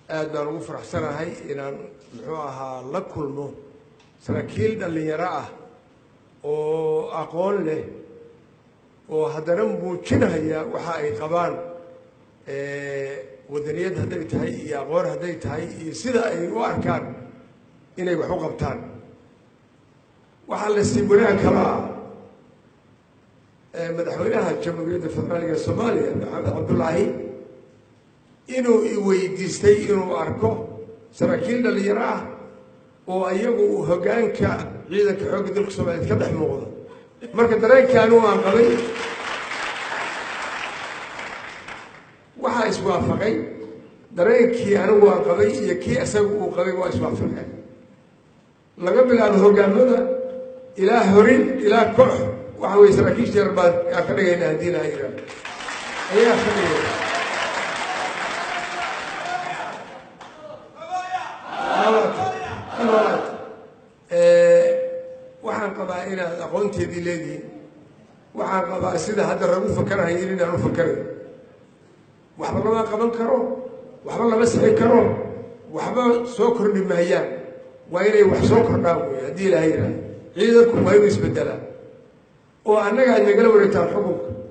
aad baan ugu faraxsanahay inaan muxuu ahaa la kulmo saraakiil dhalinyaro ah oo aqoon leh oo haddana muujinaya waxa ay qabaan wadaniyad hadday tahay iyo aqoon hadday tahay iyo sida ay u arkaan inay wax u qabtaan waxaa la sii wanaag kalaa madaxweynaha jamhuuriyadda federaalka soomaaliya maxamed cabdullaahi inuu i weydiistay inuu arko saraakiil dhalinyaro ah oo iyagu hoggaanka ciidanka xoogga dalka soomaaliyeed ka dhex muuqda marka dareenkaanu aan qabay waxaa iswaafaqay dareenkii anigu aan qabay iyo kii isaga uu qabay waa iswaafaqeen laga bilaabo hoggaamada ilaa horin ilaa koox waxa weye saraakiisha yar baan ka dhigayna haddii la yidhaah ayaa ka dhigaya waxaan qabaa inaad aqoonteedii leedihiin waxaan qabaa sida hadda ragu fakarahayin inaan u fakarayn waxba lama qaban karo waxba lama sixi karo waxba soo kordhi maayaan waa inay wax soo kordhaan wey haddii ilaaha yidhaah ciidanku waa inuu isbedelaa oo annaga aad nagala wareegtaan xukunka